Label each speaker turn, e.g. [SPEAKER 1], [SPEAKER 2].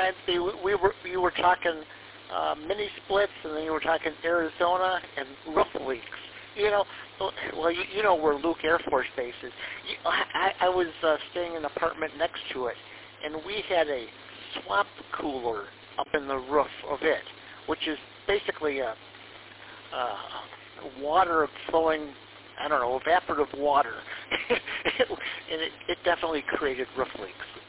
[SPEAKER 1] times you were talking mini splits, and then you were talking Arizona and roof leaks. You know, well, you know where Luke Air Force Base is. I was staying in an apartment next to it, and we had a swamp cooler up in the roof of it, which is basically a water flowing, I don't know, evaporative water. And it definitely created roof leaks.